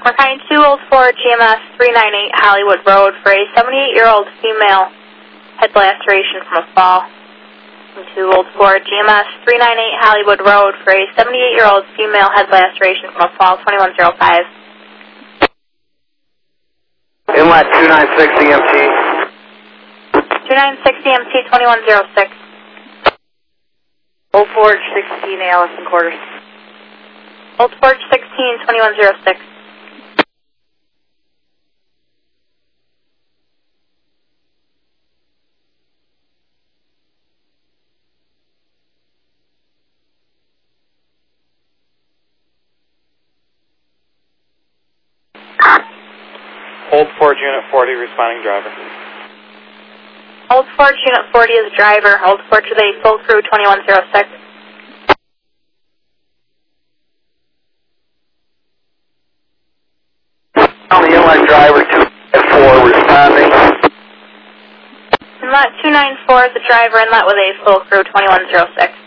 Mercantile 2 Old Ford GMS 398 Hollywood Road for a 78-year-old female head laceration from a fall. 2 Old Ford GMS 398 Hollywood Road for a 78-year-old female head laceration from a fall, 2105. Inlet 296 EMT. 296 EMT 2106. Old Forge 16, Allison Quarters. Old Forge 16, 2106. Old Forge Unit 40, responding driver. Old Forge Unit 40 is driver. Old Forge with a full crew 2106. On the inlet driver 294 responding. Inlet 294 is the driver. Inlet with a full crew 2106.